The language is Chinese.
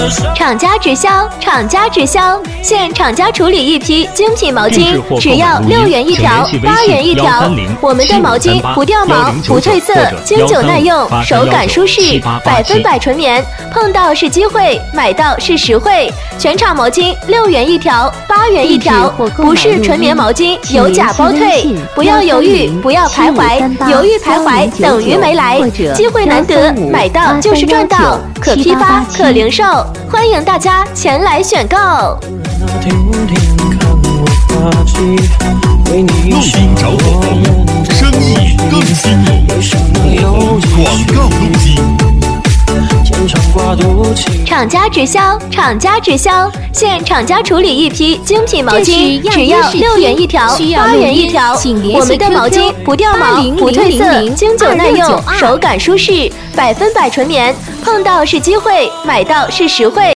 厂家直销，厂家直销，现厂家处理一批精品毛巾，只要6元一条，8元一条。我们的毛巾不掉毛、不褪色，经久耐用，手感舒适，100%纯棉。碰到是机会，买到是实惠。全场毛巾6元一条，8元一条，不是纯棉毛巾，有假包退。不要犹豫，不要徘徊，犹豫徘徊等于没来。机会难得，买到就是赚到，可批发可零售，欢迎大家前来选购。 录音找火红，生意更兴隆。广告录机。 厂家直销，厂家直销，现厂家处理一批精品毛巾，只要6元一条，8元一条。我们的毛巾不掉毛、不褪色，经久耐用，手感舒适，100%纯棉。碰到是机会，买到是实惠。